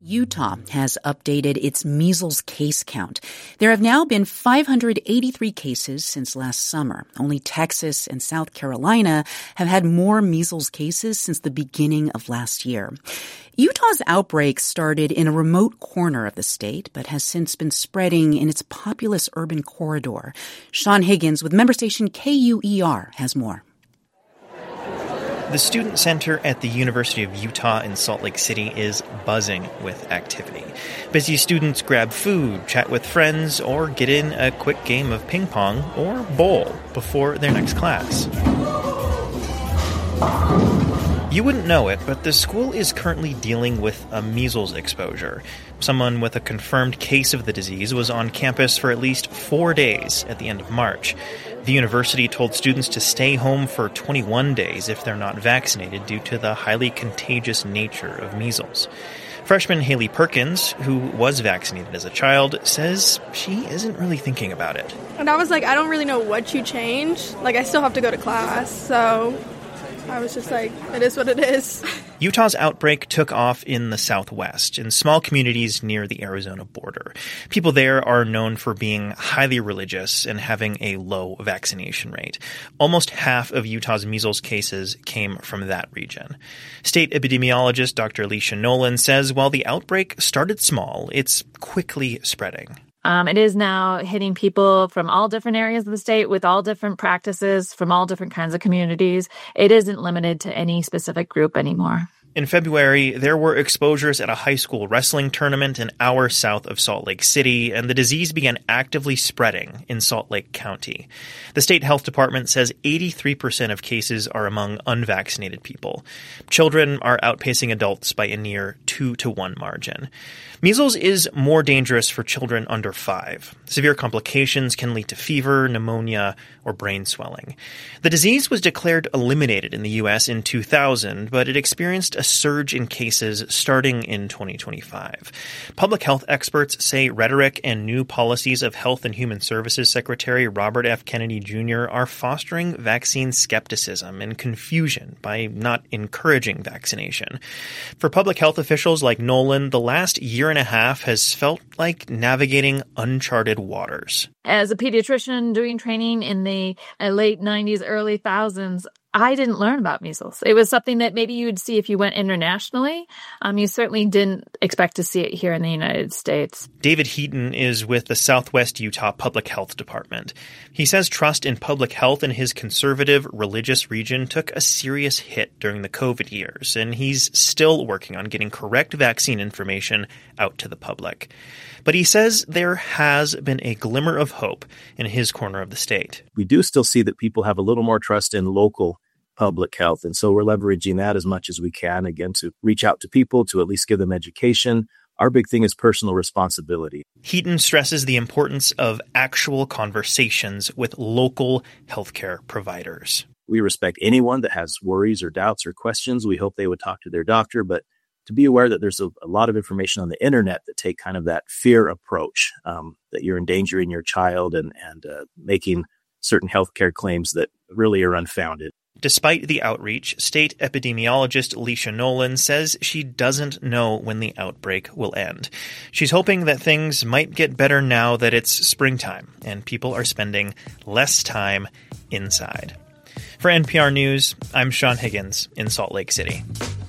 Utah has updated its measles case count. There have now been 583 cases since last summer. Only Texas and South Carolina have had more measles cases since the beginning of last year. Utah's outbreak started in a remote corner of the state, but has since been spreading in its populous urban corridor. Sean Higgins with member station KUER has more. The Student Center at the University of Utah in Salt Lake City is buzzing with activity. Busy students grab food, chat with friends, or get in a quick game of ping pong or bowl before their next class. You wouldn't know it, but the school is currently dealing with a measles exposure. Someone with a confirmed case of the disease was on campus for at least 4 days at the end of March. The university told students to stay home for 21 days if they're not vaccinated due to the highly contagious nature of measles. Freshman Haley Perkins, who was vaccinated as a child, says she isn't really thinking about it. And I was like, I don't really know what you change. Like, I still have to go to class, so I was just like, it is what it is. Utah's outbreak took off in the Southwest, in small communities near the Arizona border. People there are known for being highly religious and having a low vaccination rate. Almost half of Utah's measles cases came from that region. State epidemiologist Dr. Alicia Nolan says while the outbreak started small, it's quickly spreading. It is now hitting people from all different areas of the state with all different practices from all different kinds of communities. It isn't limited to any specific group anymore. In February, there were exposures at a high school wrestling tournament an hour south of Salt Lake City, and the disease began actively spreading in Salt Lake County. The state health department says 83% of cases are among unvaccinated people. Children are outpacing adults by a near 2-to-1 margin. Measles is more dangerous for children under 5. Severe complications can lead to fever, pneumonia, or brain swelling. The disease was declared eliminated in the U.S. in 2000, but it experienced a surge in cases starting in 2025. Public health experts say rhetoric and new policies of Health and Human Services Secretary Robert F. Kennedy Jr. are fostering vaccine skepticism and confusion by not encouraging vaccination. For public health officials like Nolan, the last year and a half has felt like navigating uncharted waters. As a pediatrician doing training in the late 90s, early thousands, I didn't learn about measles. It was something that maybe you would see if you went internationally. You certainly didn't expect to see it here in the United States. David Heaton is with the Southwest Utah Public Health Department. He says trust in public health in his conservative religious region took a serious hit during the COVID years, and he's still working on getting correct vaccine information out to the public. But he says there has been a glimmer of hope in his corner of the state. We do still see that people have a little more trust in local public health. And so we're leveraging that as much as we can, again, to reach out to people, to at least give them education. Our big thing is personal responsibility. Heaton stresses the importance of actual conversations with local healthcare providers. We respect anyone that has worries or doubts or questions. We hope they would talk to their doctor, but to be aware that there's a lot of information on the internet that take kind of that fear approach, that you're endangering your child and making certain healthcare claims that really are unfounded. Despite the outreach, state epidemiologist Alicia Nolan says she doesn't know when the outbreak will end. She's hoping that things might get better now that it's springtime and people are spending less time inside. For NPR News, I'm Sean Higgins in Salt Lake City.